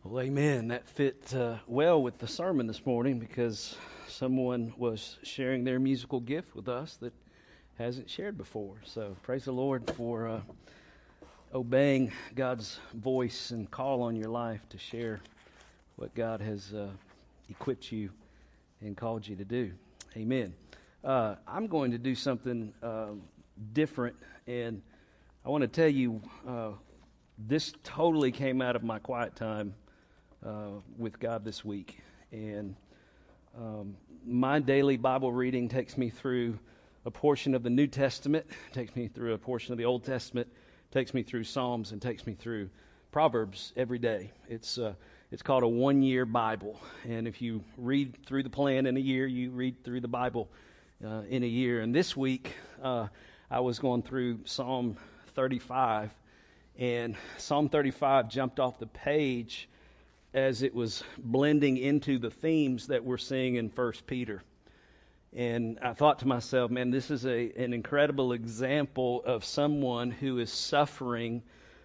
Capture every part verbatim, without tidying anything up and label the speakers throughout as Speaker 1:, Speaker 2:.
Speaker 1: Well, amen. That fit uh, well with the sermon this morning because someone was sharing their musical gift with us that hasn't shared before. So praise the Lord for uh, obeying God's voice and call on your life to share what God has uh, equipped you and called you to do. Amen. Uh, I'm going to do something uh, different, and I want to tell you uh, this totally came out of my quiet time Uh, with God this week. And um, my daily Bible reading takes me through a portion of the New Testament, takes me through a portion of the Old Testament, takes me through Psalms, and takes me through Proverbs every day. It's uh, it's called a one-year Bible. And if you read through the plan in a year, you read through the Bible uh, in a year. And this week, uh, I was going through Psalm thirty-five, and Psalm thirty-five jumped off the page as it was blending into the themes that we're seeing in First Peter. And I thought to myself, man, this is a an incredible example of someone who is suffering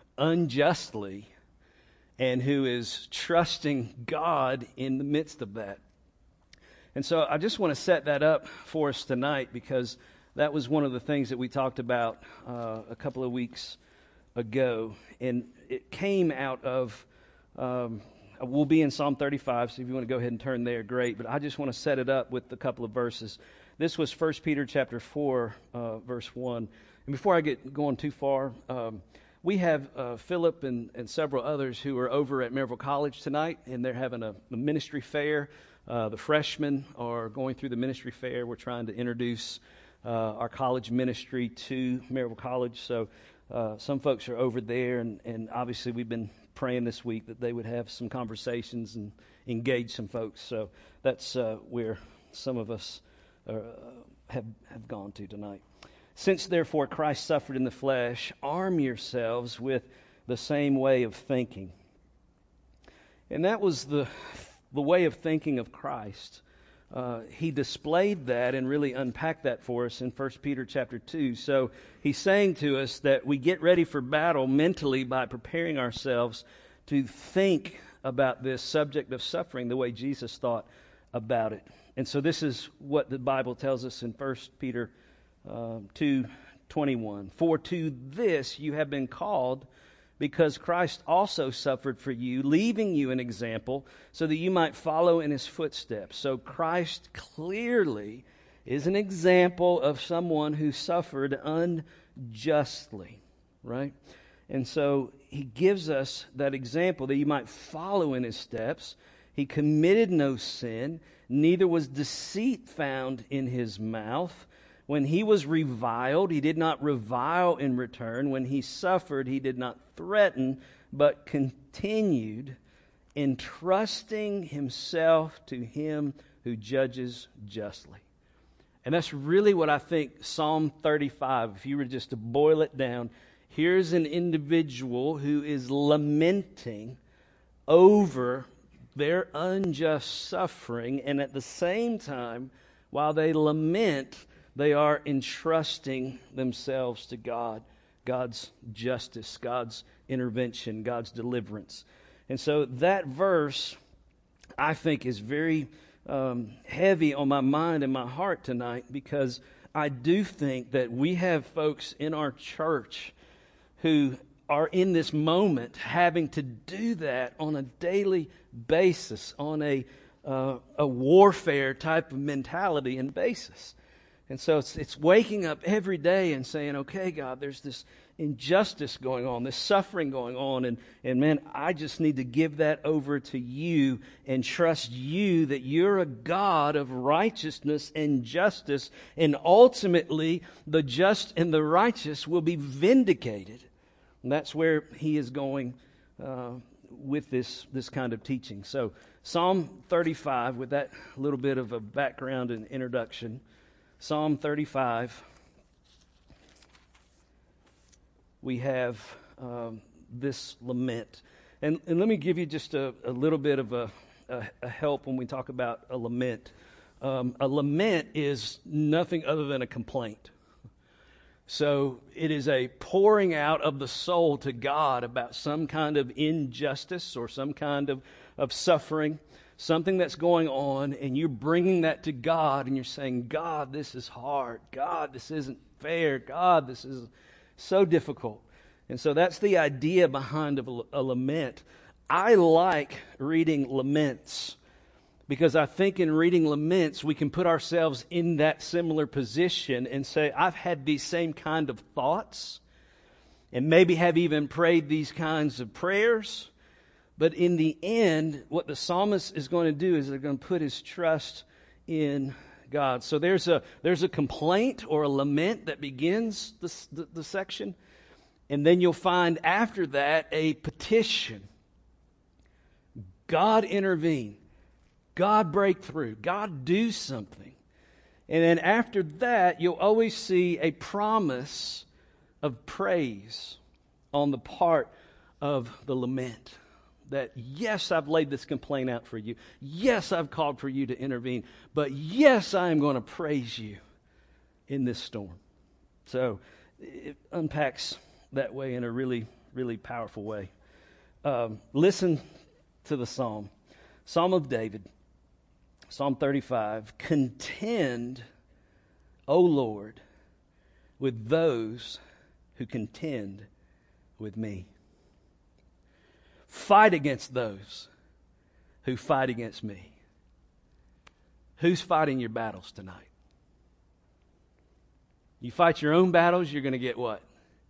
Speaker 1: unjustly and who is trusting God in the midst of that. And so I just want to set that up for us tonight, because that was one of the things that we talked about uh, a couple of weeks ago. And it came out of... Um, We'll be in Psalm thirty-five, so if you want to go ahead and turn there, great. But I just want to set it up with a couple of verses. This was First Peter chapter four, uh, verse one. And before I get going too far, um, we have uh, Philip and, and several others who are over at Maryville College tonight, and they're having a, a ministry fair. Uh, the freshmen are going through the ministry fair. We're trying to introduce uh, our college ministry to Maryville College. So uh, some folks are over there, and, and obviously we've been praying this week that they would have some conversations and engage some folks. So that's uh, where some of us uh, have have gone to tonight. Since therefore Christ suffered in the flesh, arm yourselves with the same way of thinking. And that was the the way of thinking of Christ. Uh, he displayed that and really unpacked that for us in First Peter chapter two. So he's saying to us that we get ready for battle mentally by preparing ourselves to think about this subject of suffering the way Jesus thought about it. And so this is what the Bible tells us in First Peter uh, two twenty-one. For to this you have been called, because Christ also suffered for you, leaving you an example so that you might follow in his footsteps. So Christ clearly is an example of someone who suffered unjustly, right? And so he gives us that example that you might follow in his steps. He committed no sin, neither was deceit found in his mouth. When he was reviled, he did not revile in return. When he suffered, he did not threaten, but continued entrusting himself to him who judges justly. And that's really what I think Psalm thirty-five, if you were just to boil it down, here's an individual who is lamenting over their unjust suffering, and at the same time, while they lament, they are entrusting themselves to God, God's justice, God's intervention, God's deliverance. And so that verse, I think, is very um, heavy on my mind and my heart tonight, because I do think that we have folks in our church who are in this moment having to do that on a daily basis, on a, uh, a warfare type of mentality and basis. And so it's it's waking up every day and saying, okay, God, there's this injustice going on, this suffering going on, and, and man, I just need to give that over to you and trust you that you're a God of righteousness and justice, and ultimately the just and the righteous will be vindicated. And that's where he is going uh, with this, this kind of teaching. So Psalm thirty-five, with that little bit of a background and introduction, Psalm thirty-five, we have um, this lament. And, and let me give you just a, a little bit of a, a, a help when we talk about a lament. Um, a lament is nothing other than a complaint. So it is a pouring out of the soul to God about some kind of injustice or some kind of, of suffering, something that's going on, and you're bringing that to God, and you're saying, God, this is hard. God, this isn't fair. God, this is so difficult. And so that's the idea behind a, a lament. I like reading laments because I think in reading laments, we can put ourselves in that similar position and say, I've had these same kind of thoughts and maybe have even prayed these kinds of prayers. But in the end, what the psalmist is going to do is they're going to put his trust in God. So there's a there's a complaint or a lament that begins the, the, the section. And then you'll find after that a petition. God intervene. God break through. God do something. And then after that, you'll always see a promise of praise on the part of the lament. That, yes, I've laid this complaint out for you. Yes, I've called for you to intervene. But yes, I am going to praise you in this storm. So it unpacks that way in a really, really powerful way. Um, listen to the psalm. Psalm of David. Psalm thirty-five. Contend, O Lord, with those who contend with me. Fight against those who fight against me. Who's fighting your battles tonight? You fight your own battles, you're going to get what?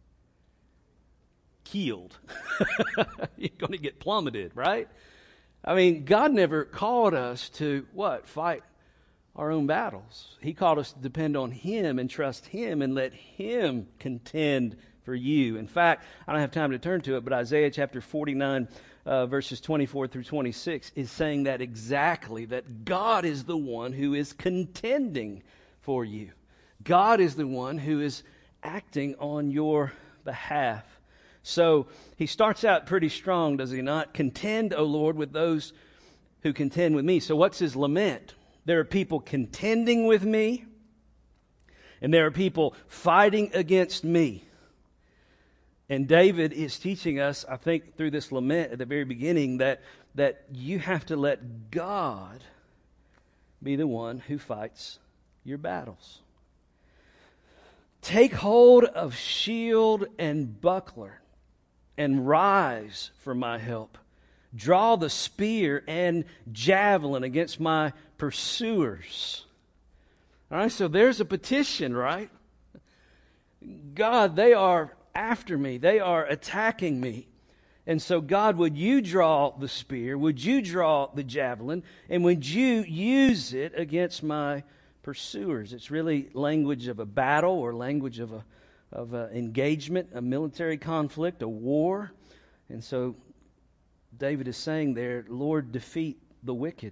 Speaker 1: Killed. You're going to get plummeted, right? I mean, God never called us to what? Fight our own battles. He called us to depend on Him and trust Him and let Him contend for you. In fact, I don't have time to turn to it, but Isaiah chapter forty-nine, uh, verses twenty-four through twenty-six is saying that exactly, that God is the one who is contending for you. God is the one who is acting on your behalf. So he starts out pretty strong, does he not? Contend, O Lord, with those who contend with me. So what's his lament? There are people contending with me, and there are people fighting against me. And David is teaching us, I think, through this lament at the very beginning, that, that you have to let God be the one who fights your battles. Take hold of shield and buckler, and rise for my help. Draw the spear and javelin against my pursuers. All right, so there's a petition, right? God, they are after me. They are attacking me. And so, God, would you draw the spear? Would you draw the javelin? And would you use it against my pursuers? It's really language of a battle or language of a of an engagement, a military conflict, a war. And so David is saying there, Lord, defeat the wicked.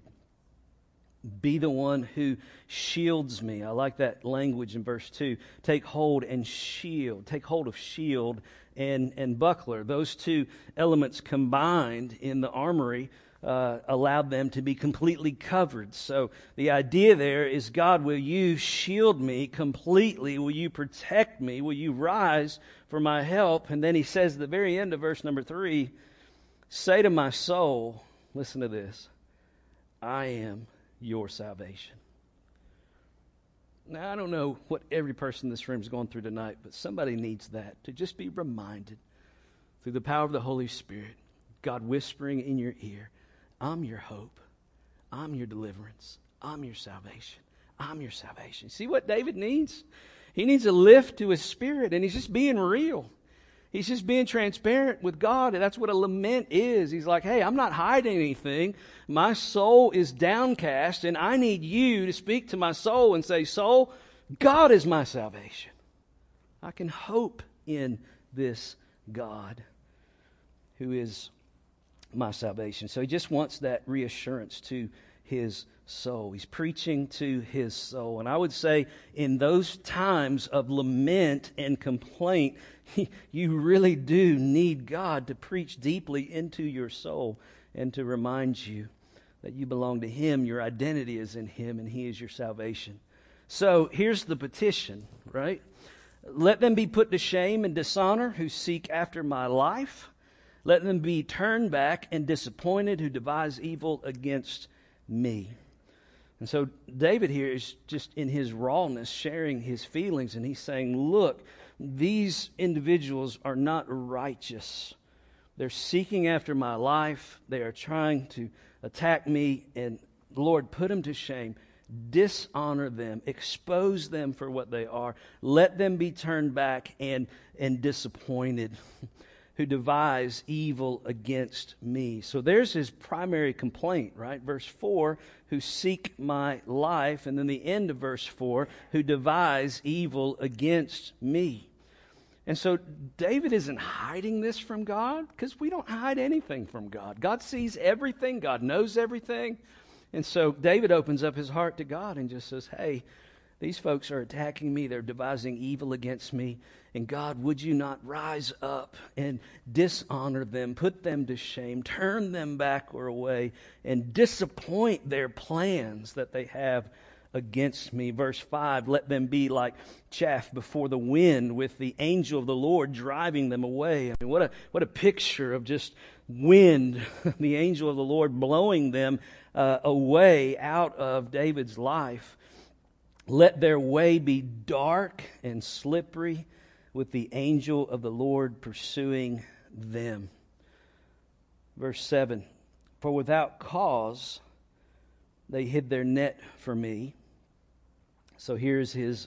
Speaker 1: Be the one who shields me. I like that language in verse two. Take hold and shield. Take hold of shield and, and buckler. Those two elements combined in the armory uh, allowed them to be completely covered. So the idea there is, God, will you shield me completely? Will you protect me? Will you rise for my help? And then he says at the very end of verse number three, say to my soul, listen to this, I am your salvation. Now, I don't know what every person in this room is going through tonight, but somebody needs that, to just be reminded through the power of the Holy Spirit, God whispering in your ear, I'm your hope. I'm your deliverance. I'm your salvation. I'm your salvation. See what David needs? He needs a lift to his spirit, and he's just being real. He's just being transparent with God, and that's what a lament is. He's like, hey, I'm not hiding anything. My soul is downcast, and I need you to speak to my soul and say, soul, God is my salvation. I can hope in this God who is my salvation. So he just wants that reassurance to his soul. He's preaching to his soul. And I would say in those times of lament and complaint, you really do need God to preach deeply into your soul and to remind you that you belong to Him, your identity is in Him, and He is your salvation. So here's the petition, right? Let them be put to shame and dishonor who seek after my life. Let them be turned back and disappointed who devise evil against me. And so David here is just in his rawness sharing his feelings, and he's saying, look, these individuals are not righteous. They're seeking after my life. They are trying to attack me, and Lord, put them to shame. Dishonor them. Expose them for what they are. Let them be turned back and, and disappointed who devise evil against me. So there's his primary complaint, right? Verse four, who seek my life. And then the end of verse four, who devise evil against me. And so David isn't hiding this from God, because we don't hide anything from God. God sees everything. God knows everything. And so David opens up his heart to God and just says, hey, these folks are attacking me. They're devising evil against me. And God, would you not rise up and dishonor them, put them to shame, turn them back or away, and disappoint their plans that they have against me. Verse five, let them be like chaff before the wind, with the angel of the Lord driving them away. I mean, what a what a picture of just wind, the angel of the Lord blowing them uh, away out of David's life. Let their way be dark and slippery, with the angel of the Lord pursuing them. Verse seven, for without cause they hid their net for me. So here's his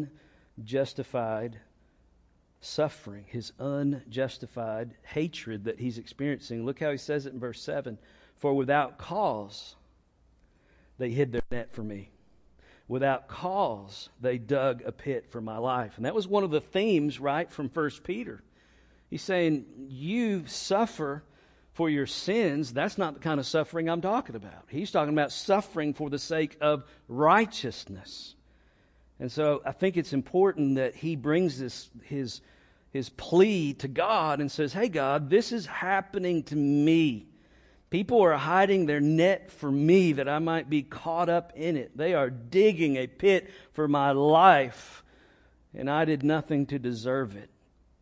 Speaker 1: unjustified suffering, his unjustified hatred that he's experiencing. Look how he says it in verse seven. For without cause they hid their net for me. Without cause they dug a pit for my life. And that was one of the themes, right, from First Peter. He's saying, you suffer for your sins. That's not the kind of suffering I'm talking about. He's talking about suffering for the sake of righteousness. And so I think it's important that he brings this his his plea to God and says, hey God, this is happening to me. People are hiding their net for me that I might be caught up in it. They are digging a pit for my life, and I did nothing to deserve it.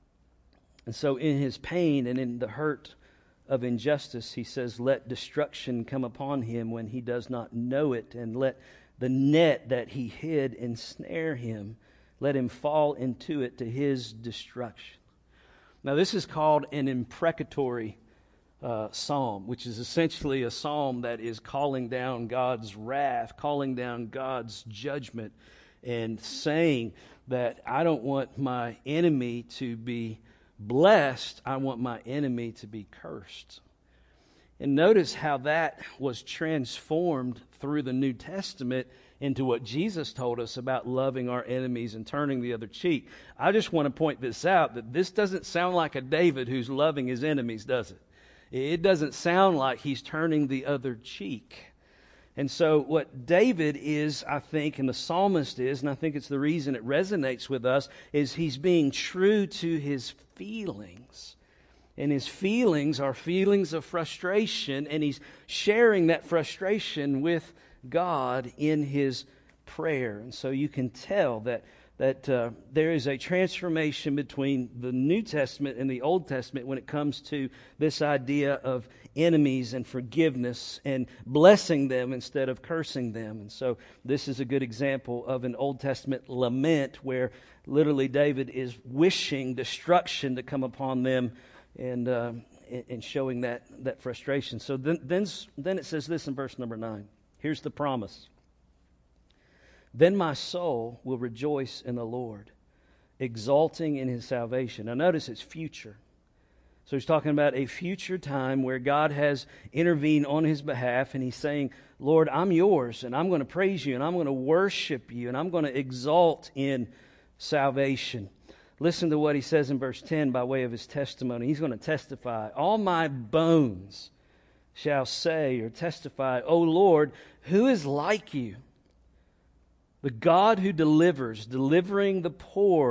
Speaker 1: And so in his pain and in the hurt of injustice, he says, let destruction come upon him when he does not know it, and let the net that he hid ensnare him. Let him fall into it to his destruction. Now this is called an imprecatory uh, psalm, which is essentially a psalm that is calling down God's wrath, calling down God's judgment, and saying that I don't want my enemy to be blessed, I want my enemy to be cursed. And notice how that was transformed through the New Testament into what Jesus told us about loving our enemies and turning the other cheek. I just want to point this out, that this doesn't sound like a David who's loving his enemies, does it? It doesn't sound like he's turning the other cheek. And so what David is, I think, and the psalmist is, and I think it's the reason it resonates with us, is he's being true to his feelings. And his feelings are feelings of frustration, and he's sharing that frustration with God in his prayer. And so you can tell that that uh, there is a transformation between the New Testament and the Old Testament when it comes to this idea of enemies and forgiveness and blessing them instead of cursing them. And so this is a good example of an Old Testament lament where literally David is wishing destruction to come upon them and uh, and showing that, that frustration. So then, then, then it says this in verse number nine. Here's the promise. Then my soul will rejoice in the Lord, exulting in his salvation. Now notice it's future. So he's talking about a future time where God has intervened on his behalf, and he's saying, Lord, I'm yours, and I'm going to praise you, and I'm going to worship you, and I'm going to exult in salvation. Listen to what he says in verse ten by way of his testimony. He's going to testify. All my bones shall say or testify, O Lord, who is like you? The God who delivers, delivering the poor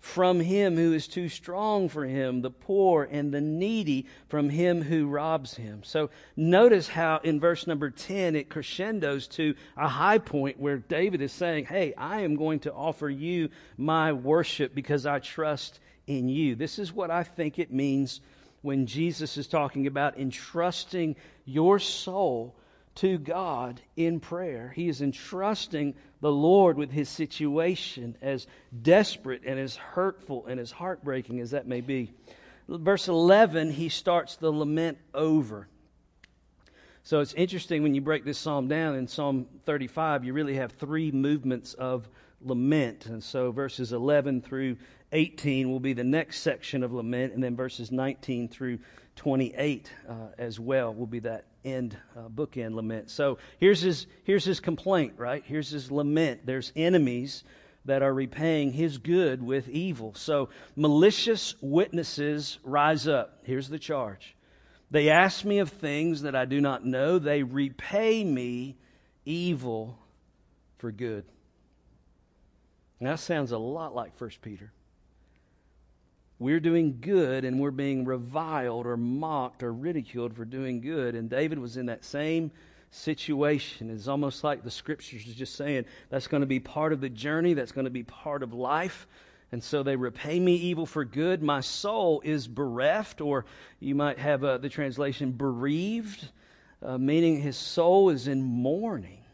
Speaker 1: from him who is too strong for him, the poor and the needy from him who robs him. So notice how in verse number ten it crescendos to a high point where David is saying, hey, I am going to offer you my worship because I trust in you. This is what I think it means when Jesus is talking about entrusting your soul to God in prayer. He is entrusting the Lord with his situation, as desperate and as hurtful and as heartbreaking as that may be. Verse eleven, he starts the lament over. So it's interesting when you break this psalm down. In Psalm thirty-five, you really have three movements of lament. And so verses eleven through eighteen will be the next section of lament, and then verses nineteen through twenty-eight uh, as well will be that end uh, bookend lament. So here's his here's his complaint, right? Here's his lament. There's enemies that are repaying his good with evil. So malicious witnesses rise up. Here's the charge. They ask me of things that I do not know. They repay me evil for good. Now, that sounds a lot like First Peter. We're doing good and we're being reviled or mocked or ridiculed for doing good. And David was in that same situation. It's almost like the scriptures are just saying that's going to be part of the journey. That's going to be part of life. And so they repay me evil for good. My soul is bereft, or you might have uh, the translation bereaved, uh, meaning his soul is in mourning.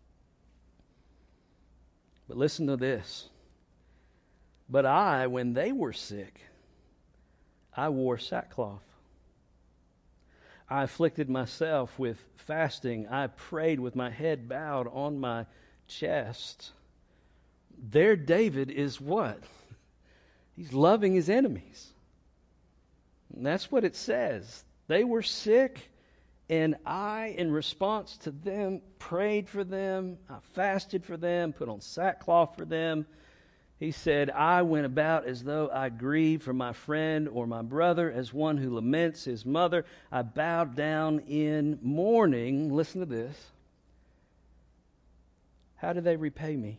Speaker 1: But listen to this. But I, when they were sick, I wore sackcloth. I afflicted myself with fasting. I prayed with my head bowed on my chest. There David is what? He's loving his enemies. And that's what it says. They were sick, and I, in response to them, prayed for them. I fasted for them, put on sackcloth for them. He said, I went about as though I grieved for my friend or my brother, as one who laments his mother. I bowed down in mourning. Listen to this. How do they repay me?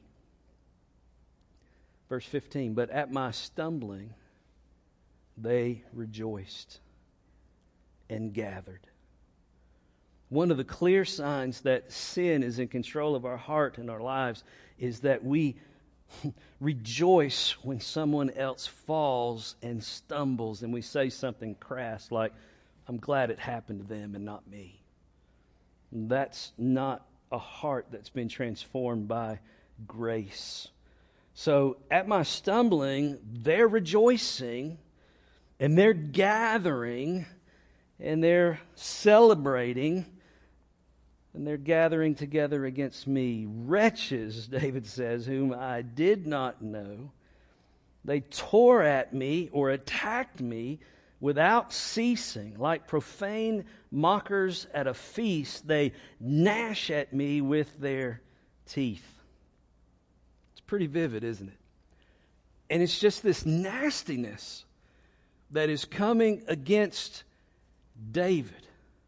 Speaker 1: Verse fifteen, but at my stumbling they rejoiced and gathered. One of the clear signs that sin is in control of our heart and our lives is that we rejoice when someone else falls and stumbles and we say something crass like, I'm glad it happened to them and not me. And that's not a heart that's been transformed by grace. So at my stumbling, they're rejoicing and they're gathering and they're celebrating. And they're gathering together against me. Wretches, David says, whom I did not know. They tore at me or attacked me without ceasing. Like profane mockers at a feast, they gnash at me with their teeth. It's pretty vivid, isn't it? And it's just this nastiness that is coming against David.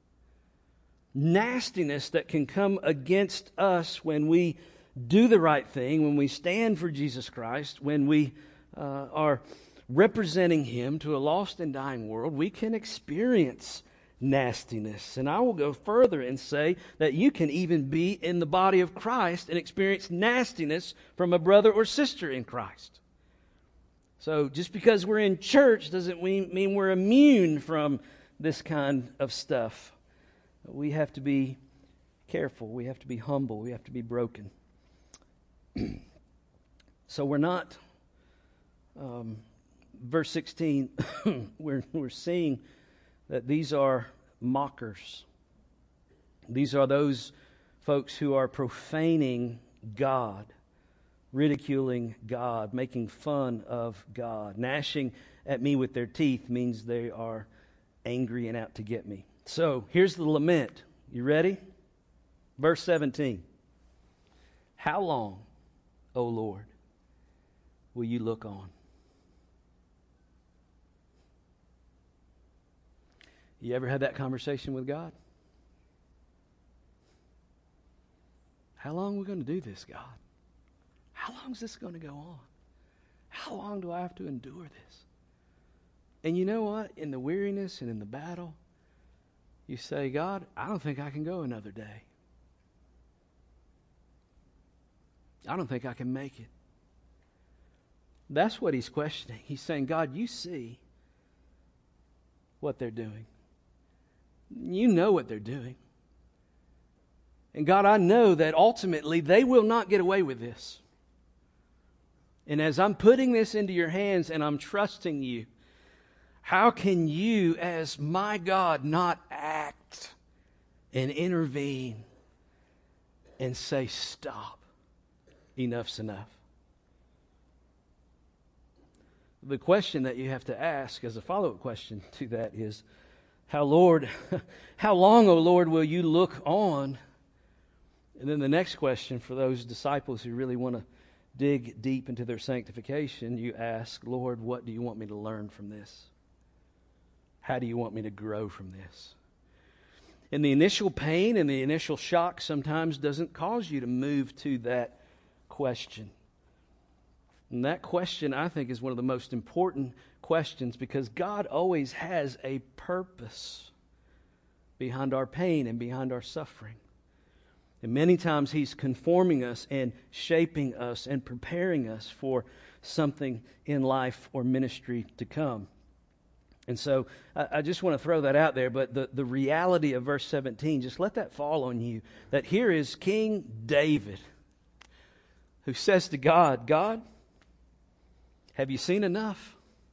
Speaker 1: Nastiness that can come against us when we do the right thing, when we stand for Jesus Christ, when we uh, are representing Him to a lost and dying world. We can experience nastiness. And I will go further and say that you can even be in the body of Christ and experience nastiness from a brother or sister in Christ. So just because we're in church doesn't mean we're immune from this kind of stuff. We have to be careful. We have to be humble. We have to be broken. So we're not, um, verse sixteen, we're, we're seeing that these are mockers. These are those folks who are profaning God, ridiculing God, making fun of God. Gnashing at me with their teeth means they are angry and out to get me. So here's the lament. You ready? Verse seventeen. How long, O Lord, will you look on? You ever had that conversation with God? How long are we going to do this, God? How long is this going to go on? How long do I have to endure this? And you know what? In the weariness and in the battle, you say, God, I don't think I can go another day. I don't think I can make it. That's what he's questioning. He's saying, God, you see what they're doing. You know what they're doing. And God, I know that ultimately they will not get away with this. And as I'm putting this into your hands and I'm trusting you, how can you, as my God, not act and intervene and say, stop, enough's enough? The question that you have to ask as a follow-up question to that is, how Lord, how long, O Lord, will you look on? And then the next question for those disciples who really want to dig deep into their sanctification, you ask, Lord, what do you want me to learn from this? How do you want me to grow from this? And the initial pain and the initial shock sometimes doesn't cause you to move to that question. And that question, I think, is one of the most important questions because God always has a purpose behind our pain and behind our suffering. And many times He's conforming us and shaping us and preparing us for something in life or ministry to come. And so I, I just want to throw that out there, but the, the reality of verse seventeen, just let that fall on you, that here is King David who says to God, God, have you seen enough?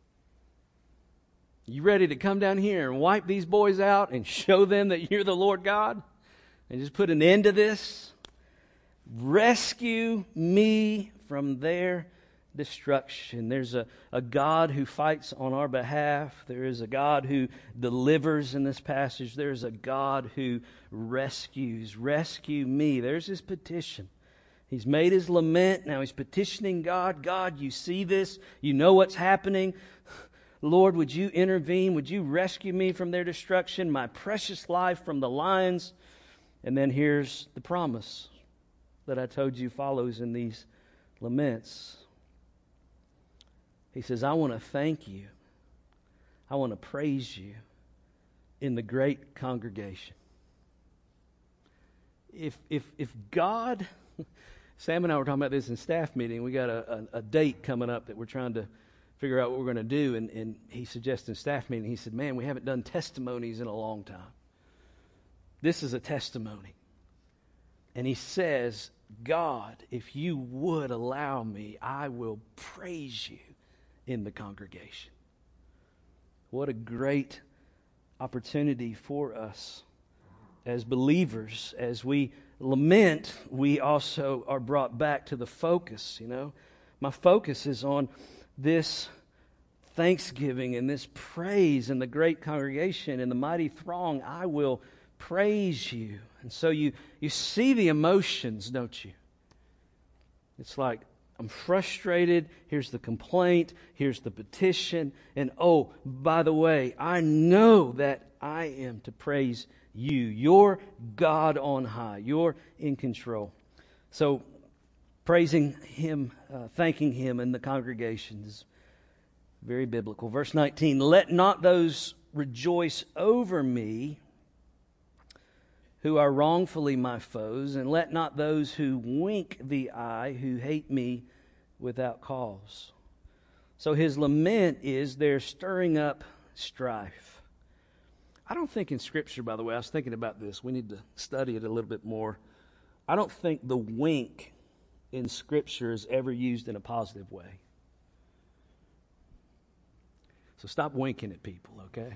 Speaker 1: You ready to come down here and wipe these boys out and show them that you're the Lord God? And just put an end to this? Rescue me from their destruction. There's a, a God who fights on our behalf. There is a God who delivers in this passage. There's a God who rescues. Rescue me. There's his petition. He's made his lament. Now he's petitioning God. God, you see this. You know what's happening. Lord, would you intervene? Would you rescue me from their destruction? My precious life from the lions. And then here's the promise that I told you follows in these laments. He says, I want to thank you. I want to praise you in the great congregation. If if if God... Sam and I were talking about this in staff meeting. We got a, a, a date coming up that we're trying to figure out what we're going to do. And, and he suggested in staff meeting, he said, man, we haven't done testimonies in a long time. This is a testimony. And he says, God, if you would allow me, I will praise you in the congregation. What a great opportunity for us as believers, as we lament, we also are brought back to the focus, you know. My focus is on this thanksgiving and this praise in the great congregation and the mighty throng. I will praise you. And so you, you see the emotions, don't you? It's like, I'm frustrated. Here's the complaint. Here's the petition. And oh, by the way, I know that I am to praise you. You're God on high. You're in control. So praising Him, uh, thanking Him in the congregation is very biblical. Verse nineteen, let not those rejoice over me who are wrongfully my foes, and let not those who wink the eye, who hate me without cause. So his lament is they're stirring up strife. I don't think in Scripture, by the way, I was thinking about this. We need to study it a little bit more. I don't think the wink in Scripture is ever used in a positive way. So stop winking at people, okay?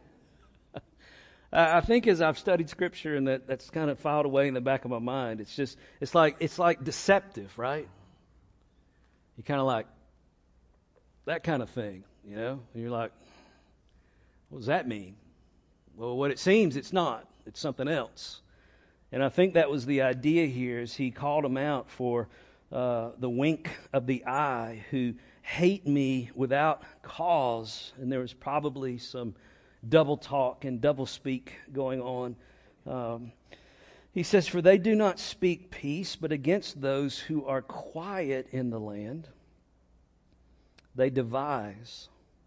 Speaker 1: I think as I've studied Scripture and that, that's kind of filed away in the back of my mind, it's just, it's like, it's like deceptive, right? You kind of like, that kind of thing, you know? And you're like, what does that mean? Well, what it seems, it's not. It's something else. And I think that was the idea here as he called them out for uh, the wink of the eye, who hate me without cause. And there was probably some double talk and double speak going on. Um, he says, for they do not speak peace, but against those who are quiet in the land. They devise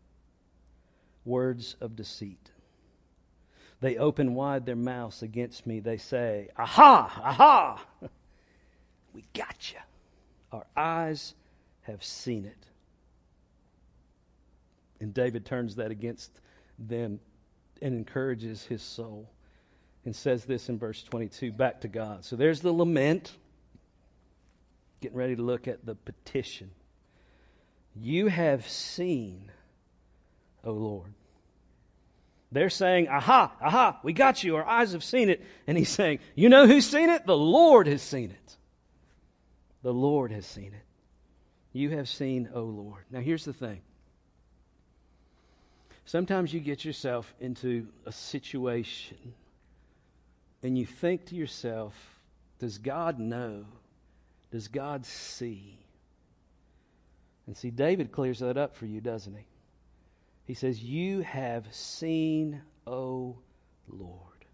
Speaker 1: words of deceit. They open wide their mouths against me. They say, aha, aha, we got you. Our eyes have seen it. And David turns that against them and encourages his soul and says this in verse twenty-two, back to God. So there's the lament. Getting ready to look at the petition. You have seen, O Lord. They're saying, aha, aha, we got you. Our eyes have seen it. And he's saying, you know who's seen it? The Lord has seen it. The Lord has seen it. You have seen, O Lord. Now here's the thing. Sometimes you get yourself into a situation and you think to yourself, does God know? Does God see? And see, David clears that up for you, doesn't he? He says, you have seen, O Lord.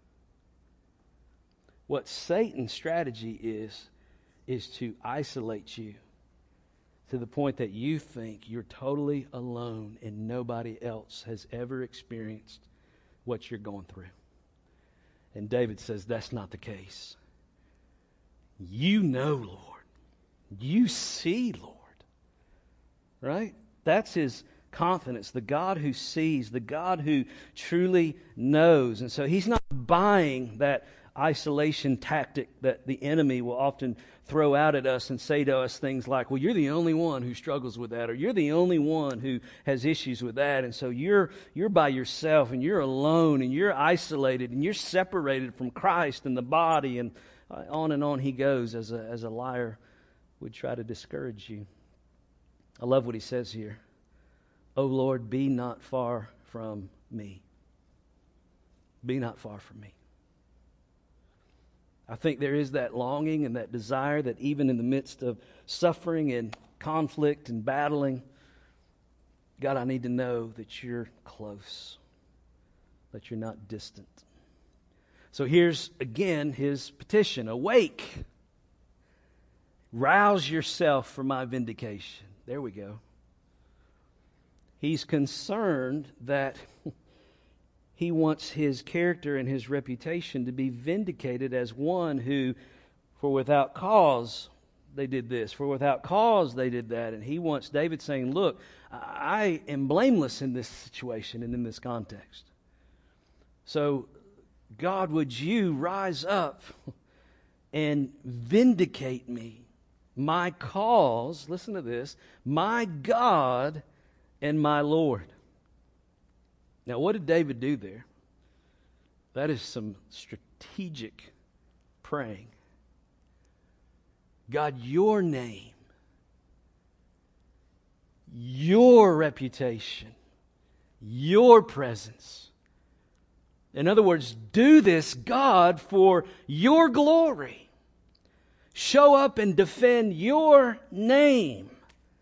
Speaker 1: What Satan's strategy is, is to isolate you to the point that you think you're totally alone and nobody else has ever experienced what you're going through. And David says that's not the case. You know, Lord. You see, Lord. Right? That's his confidence. The God who sees, the God who truly knows. And so he's not buying that isolation tactic that the enemy will often throw out at us and say to us things like, well, you're the only one who struggles with that, or you're the only one who has issues with that, and so you're you're by yourself and you're alone and you're isolated and you're separated from Christ and the body, and uh, on and on he goes as a as a liar would try to discourage you. I love what he says here. O Lord, be not far from me. Be not far from me. I think there is that longing and that desire that even in the midst of suffering and conflict and battling, God, I need to know that you're close, that you're not distant. So here's again his petition. Awake, rouse yourself for my vindication. There we go. He's concerned that he wants his character and his reputation to be vindicated as one who, for without cause, they did this. For without cause, they did that. And he wants David saying, look, I am blameless in this situation and in this context. So, God, would you rise up and vindicate me? My cause, listen to this, my God and my Lord. Now, what did David do there? That is some strategic praying. God, your name, your reputation, your presence. In other words, do this, God, for your glory. Show up and defend your name.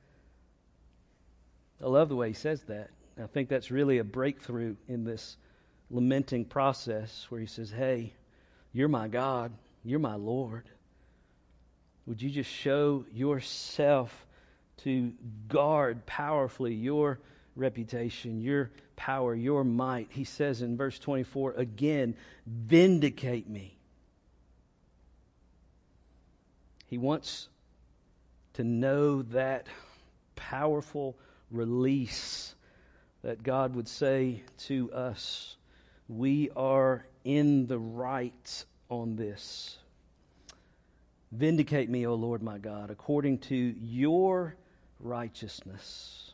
Speaker 1: I love the way he says that. I think that's really a breakthrough in this lamenting process where he says, hey, you're my God, you're my Lord. Would you just show yourself to guard powerfully your reputation, your power, your might? He says in verse twenty-four, again, vindicate me. He wants to know that powerful release that God would say to us, we are in the right on this. Vindicate me, O Lord my God, according to your righteousness,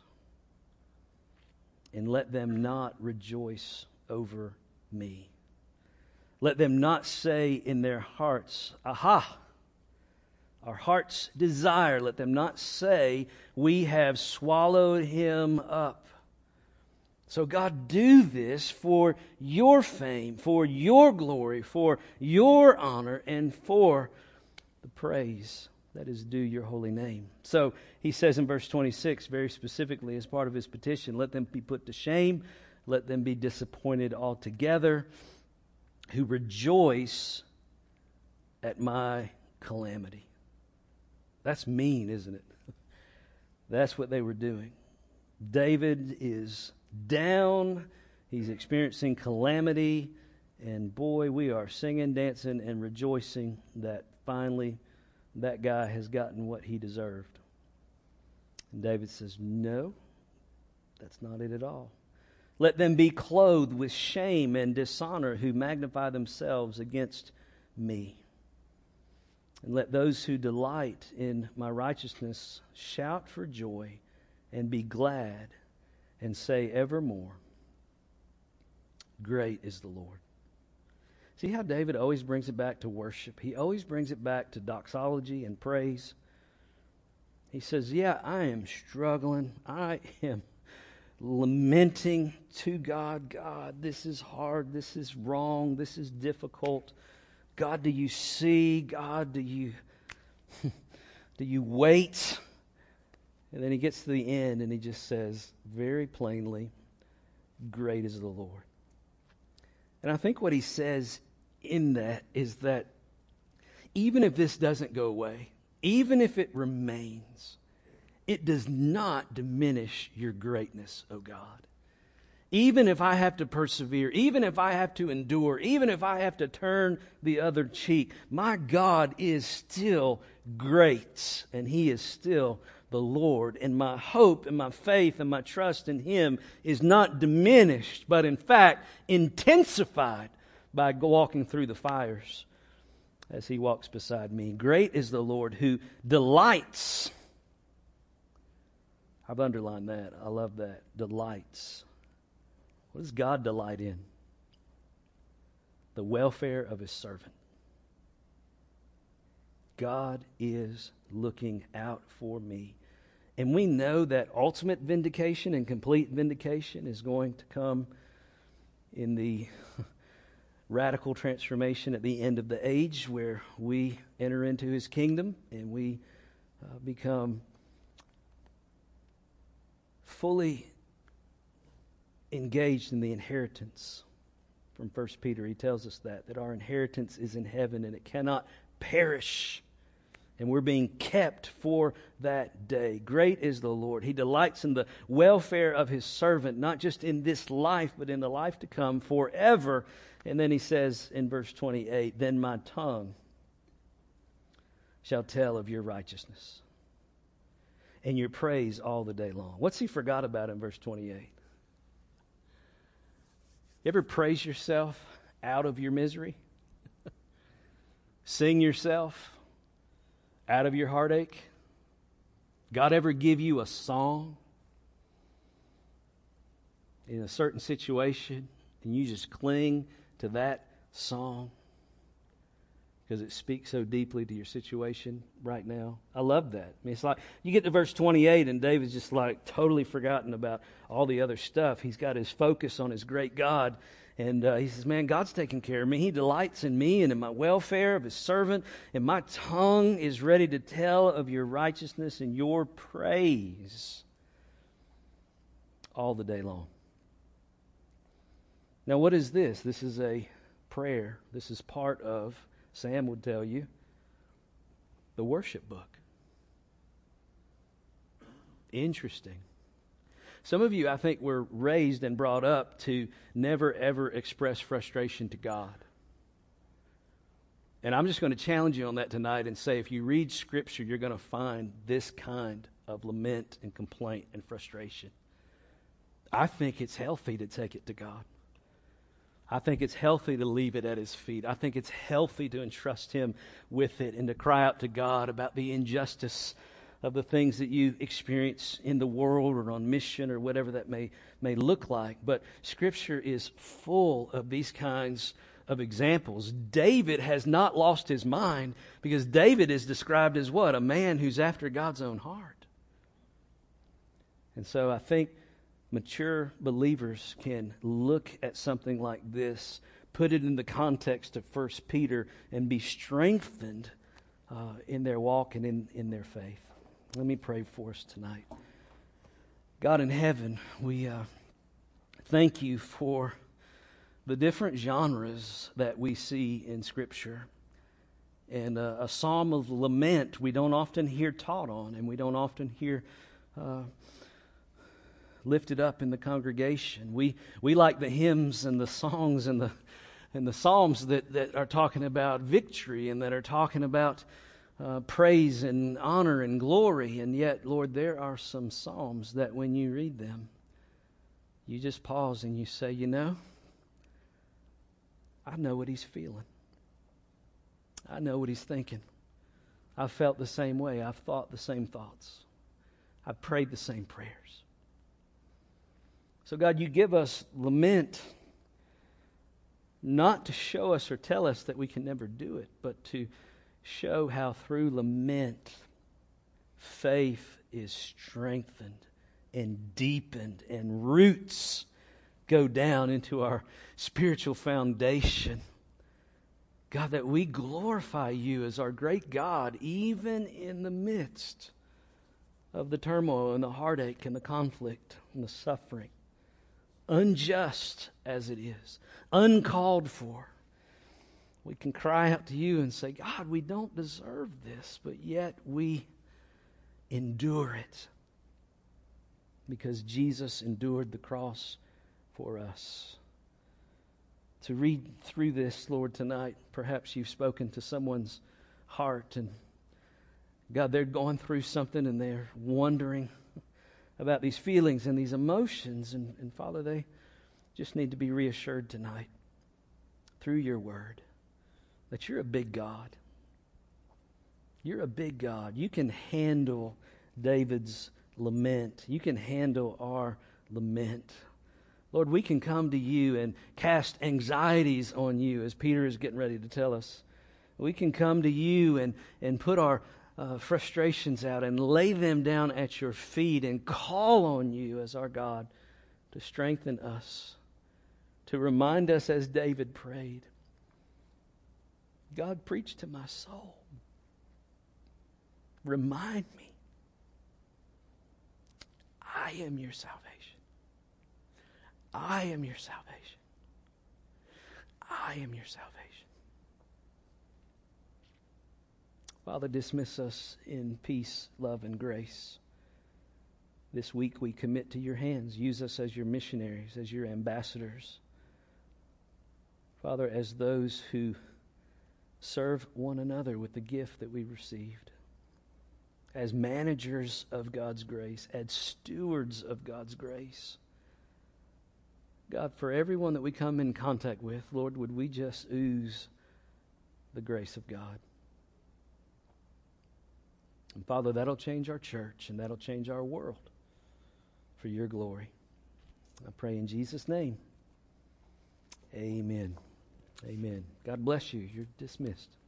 Speaker 1: and let them not rejoice over me. Let them not say in their hearts, aha, our heart's desire. Let them not say, we have swallowed him up. So God, do this for your fame, for your glory, for your honor, and for the praise that is due your holy name. So he says in verse twenty-six, very specifically as part of his petition, let them be put to shame, let them be disappointed altogether, who rejoice at my calamity. That's mean, isn't it? That's what they were doing. David is down. He's experiencing calamity. And boy, we are singing, dancing, and rejoicing that finally that guy has gotten what he deserved. And David says, no, that's not it at all. Let them be clothed with shame and dishonor who magnify themselves against me. And let those who delight in my righteousness shout for joy and be glad and say evermore, great is the Lord. See how David always brings it back to worship. He always brings it back to doxology and praise. He says, yeah, I am struggling. I am lamenting to God. God, this is hard. This is wrong. This is difficult. God, do you see? God, do you do you wait? And then he gets to the end and he just says very plainly, great is the Lord. And I think what he says in that is that even if this doesn't go away, even if it remains, it does not diminish your greatness, O God. Even if I have to persevere, even if I have to endure, even if I have to turn the other cheek, my God is still great, and He is still the Lord. And my hope and my faith and my trust in Him is not diminished, but in fact intensified by walking through the fires as He walks beside me. Great is the Lord who delights. I've underlined that. I love that. Delights. What does God delight in? The welfare of His servant. God is looking out for me. And we know that ultimate vindication and complete vindication is going to come in the radical transformation at the end of the age, where we enter into His kingdom and we uh, become fully engaged in the inheritance. From First Peter, he tells us that, that our inheritance is in heaven and it cannot perish. And we're being kept for that day. Great is the Lord. He delights in the welfare of His servant, not just in this life, but in the life to come forever. And then he says in verse twenty-eight, then my tongue shall tell of your righteousness and your praise all the day long. What's he forgot about in verse twenty-eight? You ever praise yourself out of your misery? Sing yourself out of your heartache? God ever give you a song in a certain situation and you just cling to that song because it speaks so deeply to your situation right now? I love that. I mean, it's like you get to verse twenty-eight and David's just like totally forgotten about all the other stuff. He's got his focus on his great God. And uh, he says, man, God's taking care of me. He delights in me and in my welfare of His servant. And my tongue is ready to tell of your righteousness and your praise all the day long. Now, what is this? This is a prayer. This is part of, Sam would tell you, the worship book. Interesting. Some of you, I think, were raised and brought up to never, ever express frustration to God. And I'm just going to challenge you on that tonight and say, if you read Scripture, you're going to find this kind of lament and complaint and frustration. I think it's healthy to take it to God. I think it's healthy to leave it at His feet. I think it's healthy to entrust Him with it and to cry out to God about the injustice of the things that you experience in the world or on mission or whatever that may may look like. But Scripture is full of these kinds of examples. David has not lost his mind, because David is described as what? A man who's after God's own heart. And so I think mature believers can look at something like this, put it in the context of First Peter, and be strengthened uh, in their walk and in, in their faith. Let me pray for us tonight. God in heaven, we uh, thank You for the different genres that we see in Scripture. And uh, a psalm of lament we don't often hear taught on, and we don't often hear uh, lifted up in the congregation. We we like the hymns and the songs and the and the psalms that, that are talking about victory and that are talking about uh, praise and honor and glory. And yet, Lord, there are some psalms that when you read them, you just pause and you say, you know, I know what he's feeling. I know what he's thinking. I've felt the same way. I've thought the same thoughts. I've prayed the same prayers. So God, you give us lament not to show us or tell us that we can never do it, but to show how through lament faith is strengthened and deepened and roots go down into our spiritual foundation. God, that we glorify you as our great God, even in the midst of the turmoil and the heartache and the conflict and the suffering. Unjust as it is, uncalled for. We can cry out to you and say, God, we don't deserve this, but yet we endure it because Jesus endured the cross for us. To read through this, Lord, tonight, perhaps you've spoken to someone's heart and God, they're going through something and they're wondering about these feelings and these emotions. And, and Father, they just need to be reassured tonight through your word that you're a big God. You're a big God. You can handle David's lament. You can handle our lament. Lord, we can come to you and cast anxieties on you, as Peter is getting ready to tell us. We can come to you and, and put our uh, frustrations out and lay them down at your feet and call on you as our God to strengthen us, to remind us as David prayed. God, preach to my soul. Remind me, I am your salvation. I am your salvation. I am your salvation. Father, dismiss us in peace, love, and grace. This week we commit to your hands. Use us as your missionaries, as your ambassadors. Father, as those who serve one another with the gift that we received. As managers of God's grace, as stewards of God's grace. God, for everyone that we come in contact with, Lord, would we just ooze the grace of God. And Father, that'll change our church and that'll change our world for your glory. I pray in Jesus' name. Amen. Amen. God bless you. You're dismissed.